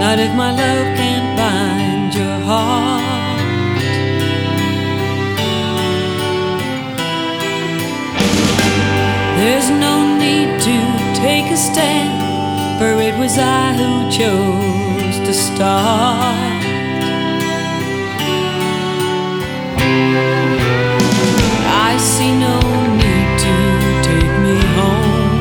Not if my love can't bind your heart. There's no need to take a stand, for it was I who chose to start. I see no need to take me home.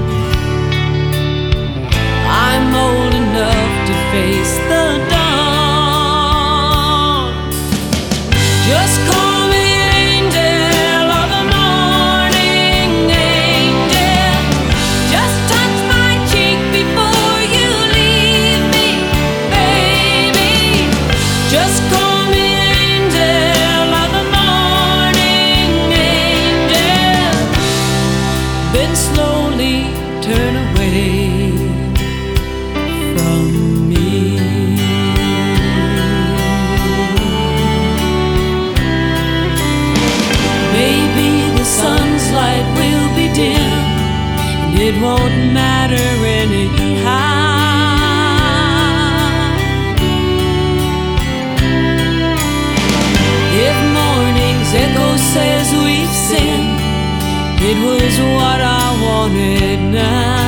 I'm old enough to face the dawn. Just call me angel of the morning, angel. Just touch my cheek before you leave me, baby. Just call me angel of the morning, angel. Then slowly turn away from me. Maybe the sun's light will be dim, and it won't matter anyhow. If morning's echo says we've sinned, it was what I wanted now.